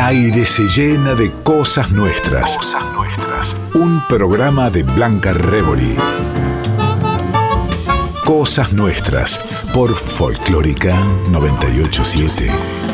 aire se llena de cosas nuestras. Cosas nuestras. Un programa de Blanca Rebori. Cosas nuestras por Folclórica 987.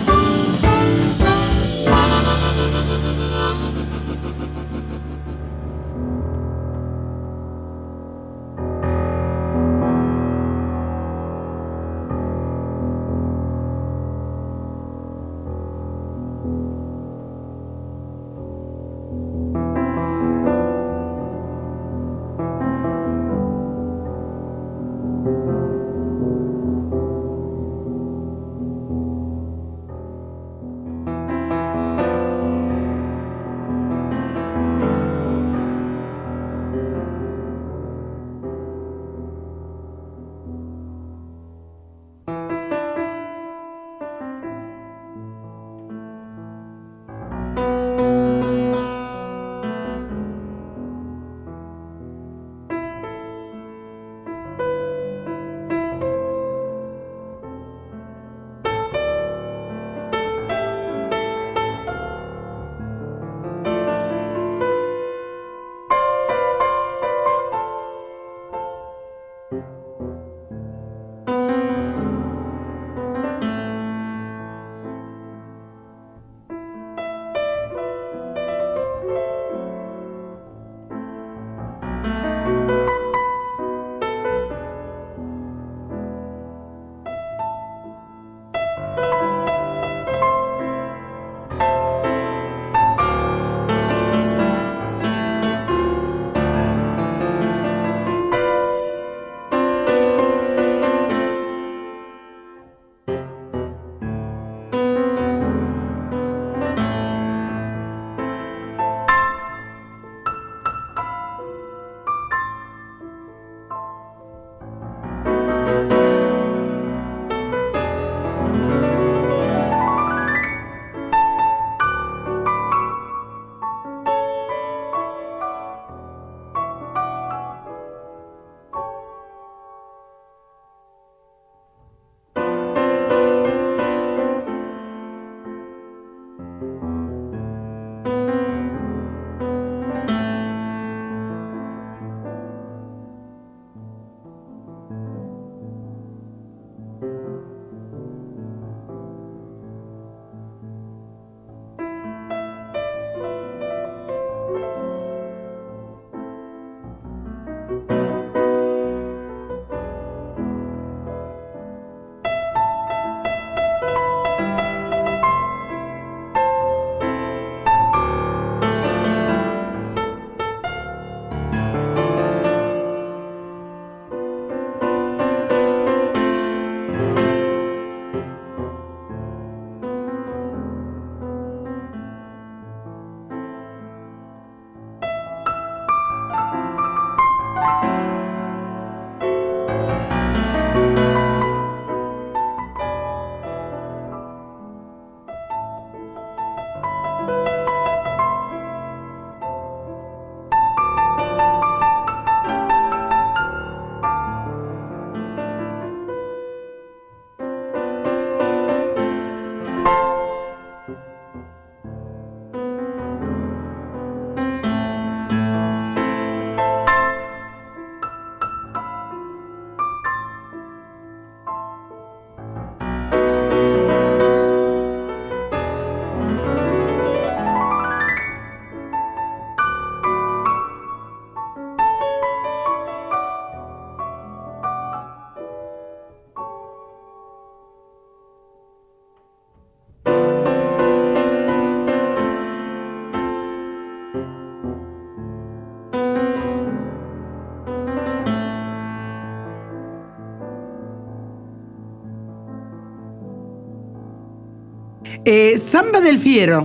Samba del Fiero,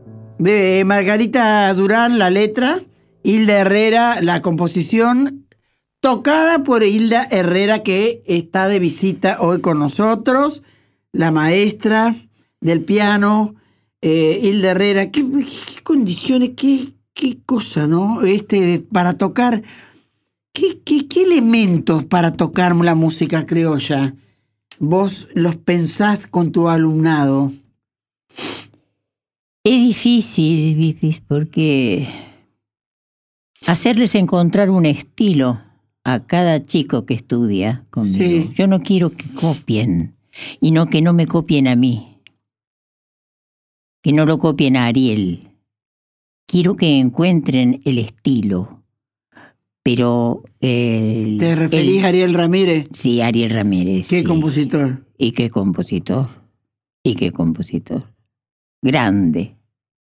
de Margarita Durán, la letra, Hilda Herrera, la composición, tocada por Hilda Herrera, que está de visita hoy con nosotros, la maestra del piano, Hilda Herrera. ¿Qué condiciones, qué cosa, ¿no? Para tocar, ¿qué elementos para tocar la música criolla vos los pensás con tu alumnado? Es difícil, Vipis, porque hacerles encontrar un estilo a cada chico que estudia conmigo. Sí. Yo no quiero que copien, y no que no me copien a mí, que no lo copien a Ariel. Quiero que encuentren el estilo, pero... ¿Te referís a Ariel Ramírez? Sí, Ariel Ramírez. ¿Qué sí. compositor? Y qué compositor. Y qué compositor. Grande.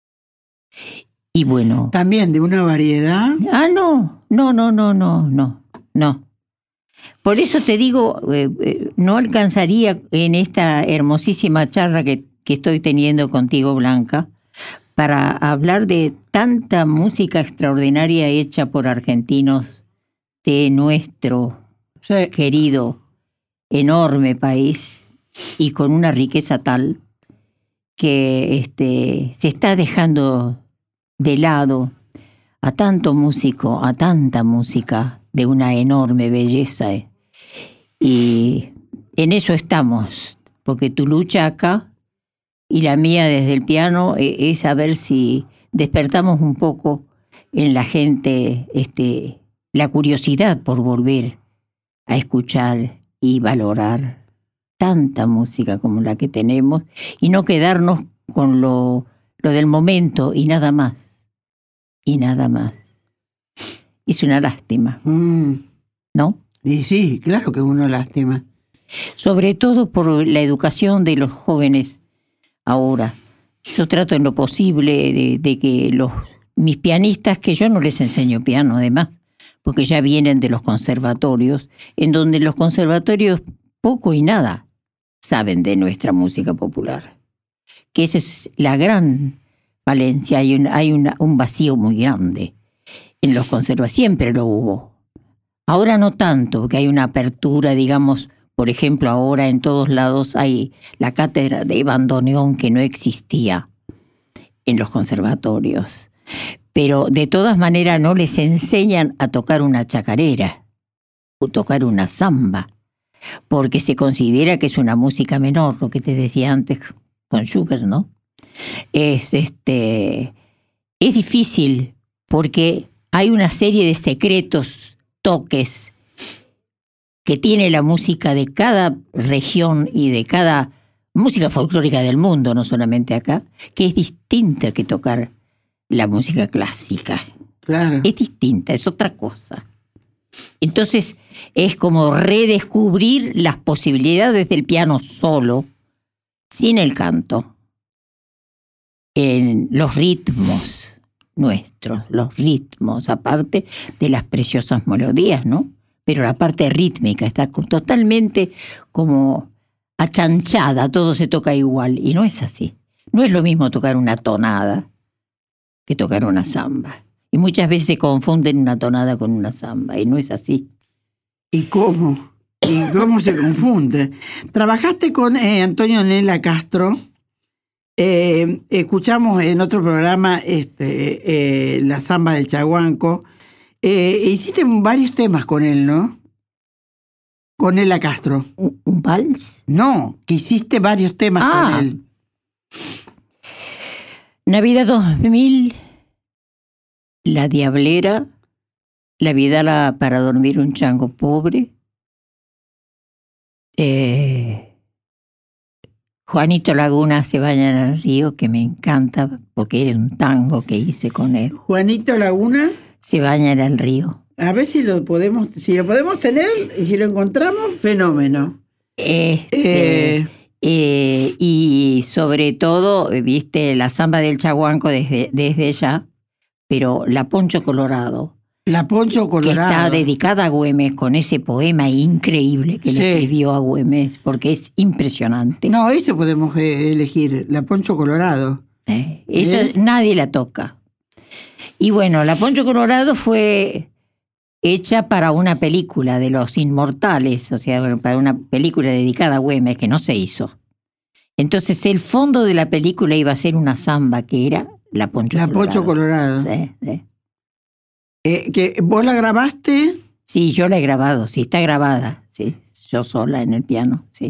Y bueno... También de una variedad. Ah, no. Por eso te digo, no alcanzaría en esta hermosísima charla que estoy teniendo contigo, Blanca, para hablar de tanta música extraordinaria hecha por argentinos de nuestro Sí. querido, enorme país y con una riqueza tal que se está dejando de lado a tanto músico, a tanta música de una enorme belleza. Y en eso estamos, porque tu lucha acá y la mía desde el piano es a ver si despertamos un poco en la gente la curiosidad por volver a escuchar y valorar tanta música como la que tenemos y no quedarnos con lo del momento y nada más. Y nada más. Es una lástima, ¿no? Y sí, claro que uno lástima. Sobre todo por la educación de los jóvenes ahora. Yo trato en lo posible de que mis pianistas, que yo no les enseño piano además, porque ya vienen de los conservatorios, en donde los conservatorios poco y nada saben de nuestra música popular. Que esa es la gran falencia, hay un vacío muy grande en los conservatorios, siempre lo hubo. Ahora no tanto, porque hay una apertura, digamos, por ejemplo, ahora en todos lados hay la cátedra de bandoneón que no existía en los conservatorios. Pero de todas maneras no les enseñan a tocar una chacarera o tocar una samba, porque se considera que es una música menor, lo que te decía antes con Schubert, ¿no? Es difícil porque hay una serie de secretos, toques que tiene la música de cada región y de cada música folclórica del mundo, no solamente acá, que es distinta que tocar la música clásica. Claro. Es distinta, es otra cosa. Entonces es como redescubrir las posibilidades del piano solo, sin el canto, en los ritmos nuestros, los ritmos, aparte de las preciosas melodías, ¿no? Pero la parte rítmica está totalmente como achanchada, todo se toca igual, y no es así. No es lo mismo tocar una tonada que tocar una samba. Y muchas veces se confunden una tonada con una samba, y no es así. ¿Y cómo? ¿Y cómo se confunde? Trabajaste con Antonio Nela Castro. Escuchamos en otro programa la samba del Chaguanco. Hiciste varios temas con él, ¿no? Con Nela Castro. ¿Un vals? No, que hiciste varios temas con él. Navidad 2000, La Diablera, La Vidala para dormir un chango pobre, Juanito Laguna se baña en el río, que me encanta porque era un tango que hice con él. Juanito Laguna se baña en el río. A ver si lo podemos tener y si lo encontramos, fenómeno. Y sobre todo, viste, la samba del Chaguanco desde ya, pero la Poncho Colorado. La Poncho Colorado. Que está dedicada a Güemes con ese poema increíble que le escribió a Güemes, porque es impresionante. No, eso podemos elegir, la Poncho Colorado. Eso nadie la toca. Y bueno, la Poncho Colorado fue hecha para una película de Los Inmortales, o sea, para una película dedicada a Güemes, que no se hizo. Entonces el fondo de la película iba a ser una samba que era la Poncho Colorado. La Poncho Colorado. Sí. ¿Que vos la grabaste? Sí, yo la he grabado, sí, está grabada, sí, yo sola en el piano, sí.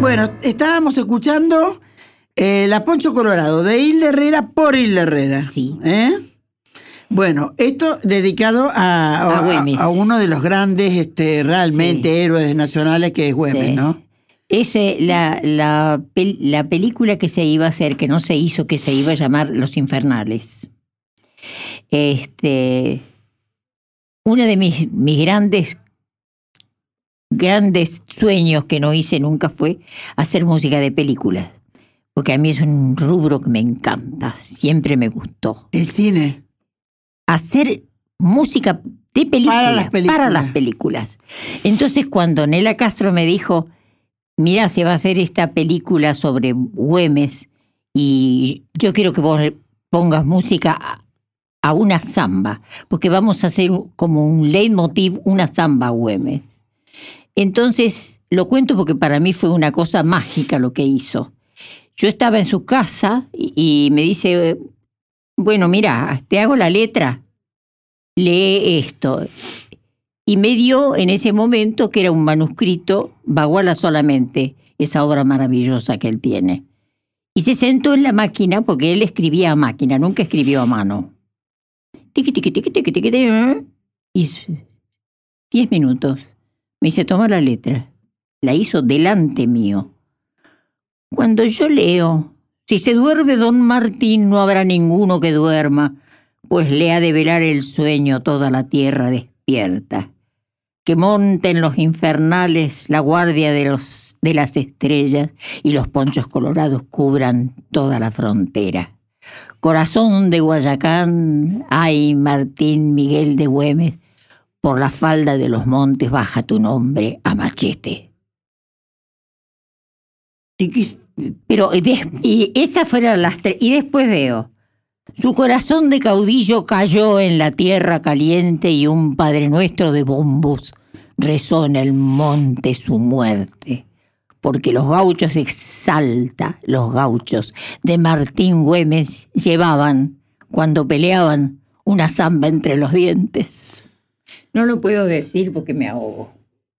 Bueno, estábamos escuchando La Poncho Colorado, de Hilda Herrera por Hilda Herrera. Sí. Bueno, esto dedicado a uno de los grandes, realmente héroes nacionales, que es Güemes, Sí. ¿no? Es la película que se iba a hacer, que no se hizo, que se iba a llamar Los Infernales. Uno de mis grandes sueños que no hice nunca fue hacer música de películas, porque a mí es un rubro que me encanta, siempre me gustó. El cine. Hacer música de películas, para las películas. Entonces, cuando Nela Castro me dijo, mira, se va a hacer esta película sobre Güemes y yo quiero que vos pongas música a una samba, porque vamos a hacer como un leitmotiv, una samba Güemes. Entonces, lo cuento porque para mí fue una cosa mágica lo que hizo. Yo estaba en su casa y me dice, bueno, mira, te hago la letra, lee esto. Y me dio en ese momento, que era un manuscrito, Baguala solamente, esa obra maravillosa que él tiene. Y se sentó en la máquina, porque él escribía a máquina, nunca escribió a mano. Tiqui, tiqui, tiqui, tiqui, tiqui, tiqui, y 10 minutos. Me dice, toma la letra. La hizo delante mío. Cuando yo leo, si se duerme don Martín, no habrá ninguno que duerma, pues le ha de velar el sueño toda la tierra despierta. Que monten los infernales la guardia de las estrellas y los ponchos colorados cubran toda la frontera. Corazón de Guayacán, ay Martín Miguel de Güemes, por la falda de los montes baja tu nombre a machete. Pero y esas fueron las tres. Y después veo, su corazón de caudillo cayó en la tierra caliente y un Padre Nuestro de bombos rezó en el monte su muerte. Porque los gauchos de Salta, los gauchos de Martín Güemes llevaban, cuando peleaban, una zamba entre los dientes. No lo puedo decir porque me ahogo.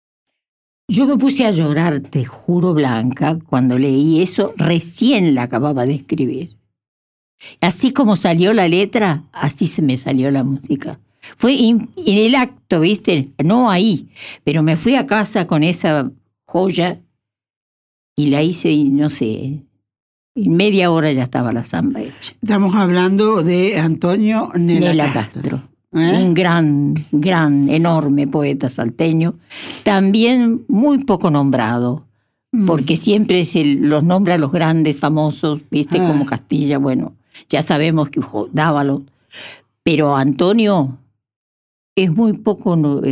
Yo me puse a llorar, te juro, Blanca, cuando leí eso, recién la acababa de escribir. Así como salió la letra, así se me salió la música. Fue en el acto, ¿viste? No ahí, pero me fui a casa con esa joya y la hice, y no sé, en media hora ya estaba la samba hecha. Estamos hablando de Antonio Nela Castro. Un gran, enorme poeta salteño, también muy poco nombrado, porque siempre los nombra a los grandes famosos, ¿viste? Como Castilla, bueno, ya sabemos que Dávalo, pero Antonio es muy poco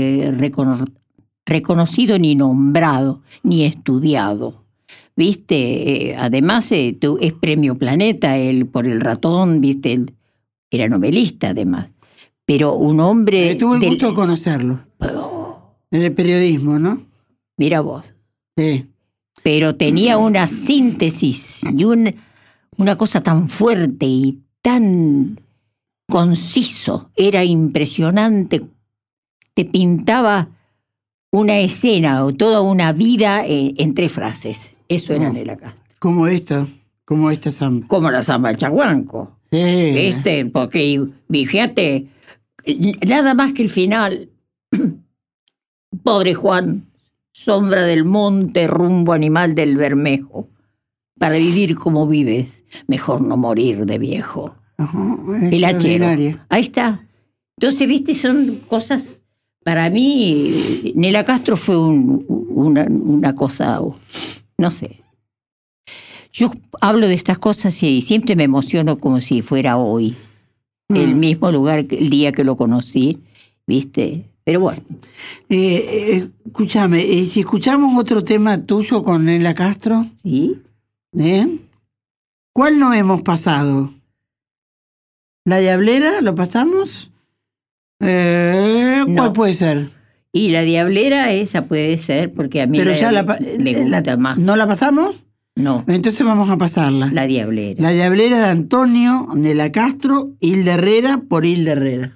reconocido, ni nombrado, ni estudiado. ¿Viste? Además, es premio Planeta, él por El Ratón, ¿viste? Él era novelista, además. Pero un hombre... Tuve el gusto de conocerlo. En el periodismo, ¿no? Mira vos. Sí. Pero tenía una síntesis y una cosa tan fuerte y tan conciso. Era impresionante. Te pintaba una escena o toda una vida en 3 frases. Eso era Nela Castro. Como esta samba. Como la samba del Chaguanco. Sí. ¿Viste? Porque, fíjate, nada más que el final. Pobre Juan, sombra del monte, rumbo animal del Bermejo. Para vivir como vives, mejor no morir de viejo. Ajá, El hachero. Ahí está. Entonces, viste, son cosas. Para mí, Nela Castro fue una cosa, no sé. Yo hablo de estas cosas y siempre me emociono como si fuera hoy. El mismo lugar, el día que lo conocí, ¿viste? Pero bueno. Escúchame, si escuchamos otro tema tuyo con Nela Castro. Sí. ¿Cuál no hemos pasado? ¿La Diablera? ¿Lo pasamos? ¿Cuál puede ser? Y la Diablera, esa puede ser, porque a mí pero me gusta más. ¿No la pasamos? No. Entonces vamos a pasarla. La Diablera. La Diablera de Antonio Nela Castro, Hilda Herrera por Hilda Herrera.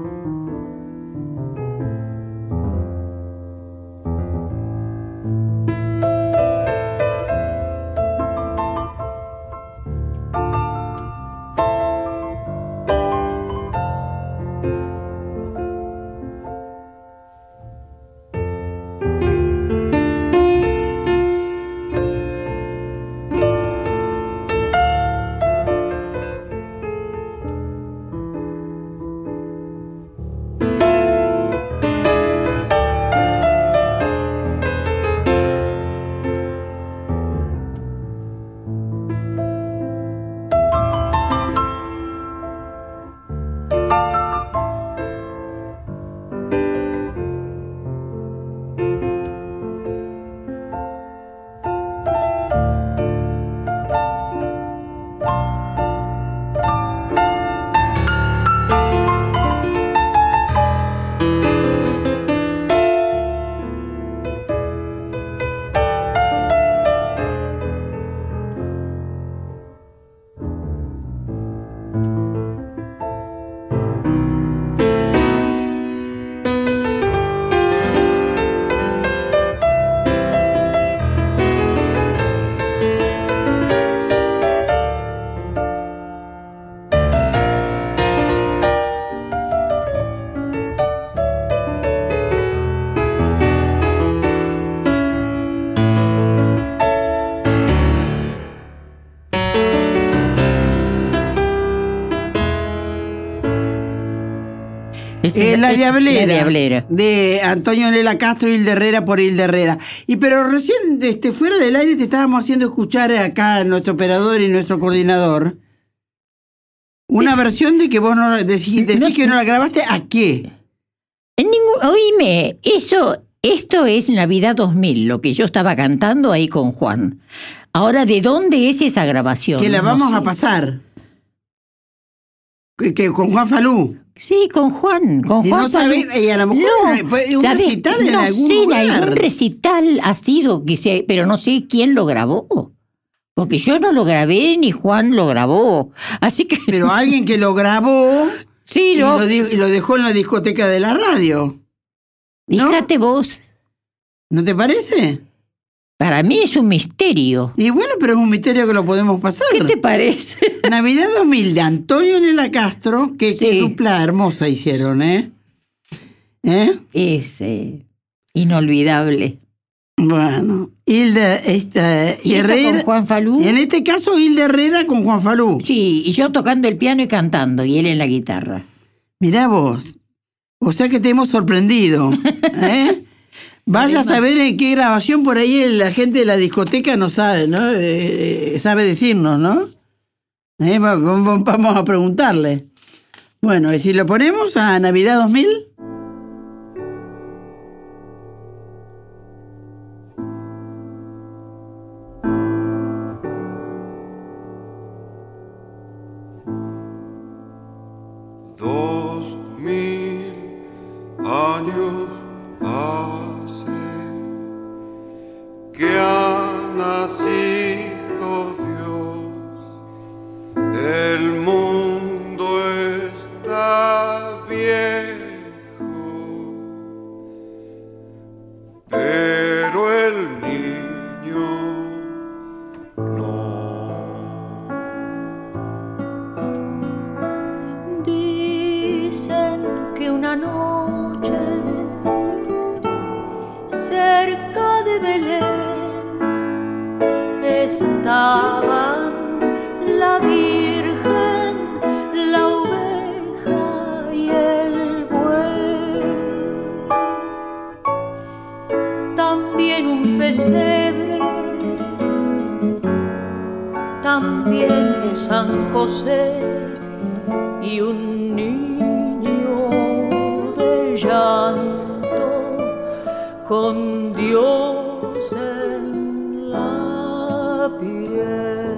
La Diablera, de Antonio Lela Castro y Hilda Herrera por Hilda Herrera. Pero recién, fuera del aire, te estábamos haciendo escuchar acá nuestro operador y nuestro coordinador una versión de que vos no decís que no la grabaste. ¿A qué? Oíme, esto es Navidad 2000, lo que yo estaba cantando ahí con Juan. Ahora, ¿de dónde es esa grabación? Que la vamos a pasar. Que con Juan Falú. Sí, con Juan. Y no sabés, y a lo mejor un recital en algún lugar. En algún recital ha sido, pero no sé quién lo grabó. Porque yo no lo grabé, ni Juan lo grabó. Así que... Pero alguien que lo grabó sí, y lo dejó en la discoteca de la radio. ¿No? Fíjate vos. ¿No te parece? Para mí es un misterio. Y bueno, pero es un misterio que lo podemos pasar. ¿Qué te parece? Navidad 2000 de Antonio Lela Castro, qué dupla hermosa hicieron, ¿eh? Es inolvidable. Bueno, Hilda y Herrera con Juan Falú. En este caso, Hilda Herrera con Juan Falú. Sí, y yo tocando el piano y cantando, y él en la guitarra. Mirá vos. O sea que te hemos sorprendido, ¿eh? Vaya a saber en qué grabación por ahí la gente de la discoteca no sabe, ¿no? Sabe decirnos, ¿no? Vamos a preguntarle. Bueno, ¿y si lo ponemos a Navidad 2000? Años hace que ha nacido Dios, el mundo está viejo, pero el niño no. Dicen que una noche cerca de Belén estaban la Virgen, la oveja y el buey, también un pesebre, también San José y un niño de llanto con Dios en la piel.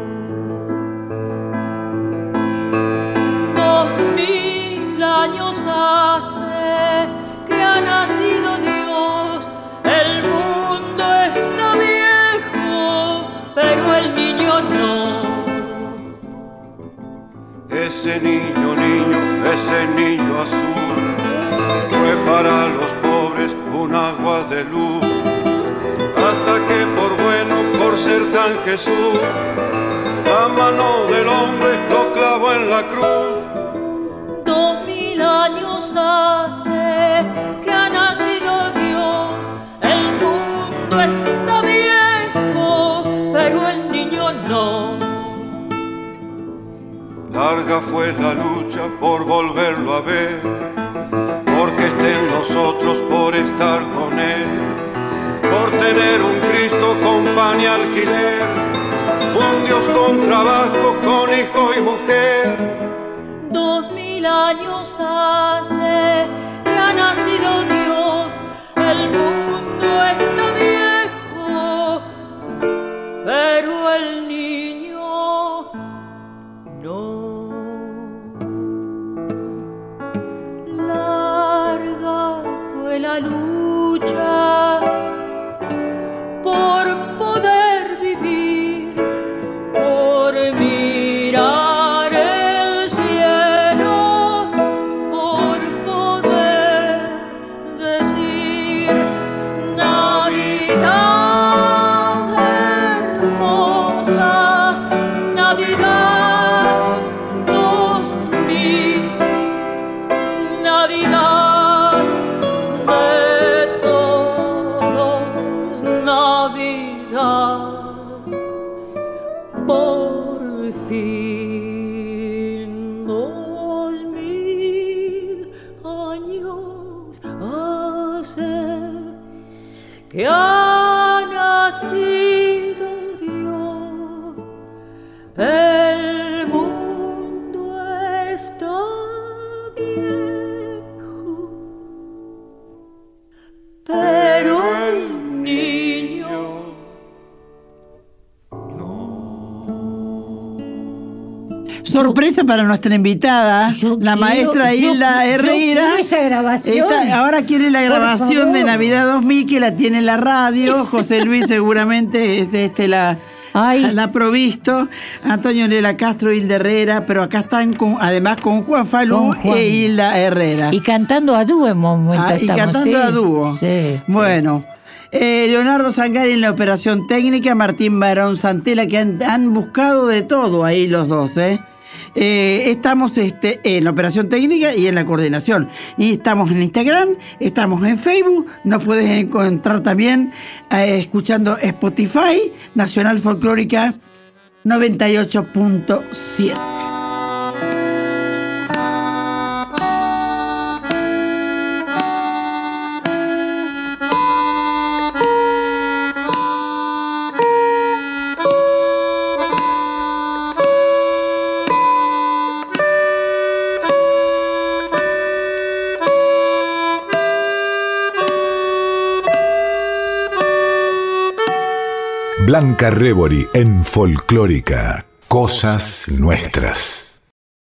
2000 años hace que ha nacido Dios, el mundo está viejo, pero el niño no. Ese niño, ese niño azul fue para los pobres un agua de luz, hasta que por bueno, por ser tan Jesús, la mano del hombre lo clavó en la cruz. 2000 años hace que ha nacido Dios, el mundo está viejo, pero el niño no. Larga fue la lucha por volverlo a ver, porque esté en nosotros, por estar con Él, por tener un Cristo con pan y alquiler, un Dios con trabajo, con hijo y mujer. 2000 años hace que ha nacido Dios, el mundo está viejo, pero el niño no. Larga fue la lucha por poder vivir, por mirar el cielo, por poder decir Navidad hermosa, Navidad 2000, Navidad de todos, Navidad por fin. 2000 años hace que ha nacido Dios, el mundo está viejo, pero el niño Sorpresa para nuestra invitada, la maestra Hilda Herrera. Yo quiero esa grabación. Ahora quiere la grabación de Navidad 2000, que la tiene en la radio. José Luis seguramente la ha provisto. Antonio Lela Castro, Hilda Herrera, pero acá están además con Juan Falú e Hilda Herrera. Y cantando a dúo en momento estamos. Y cantando a dúo. Sí, bueno. Leonardo Sangari en la operación técnica, Martín Barón Santela, que han buscado de todo ahí los dos, estamos en la operación técnica y en la coordinación. Y estamos en Instagram, estamos en Facebook, nos puedes encontrar también escuchando Spotify, Nacional Folclórica 98.7. Blanca Rebori en Folclórica. Cosas nuestras.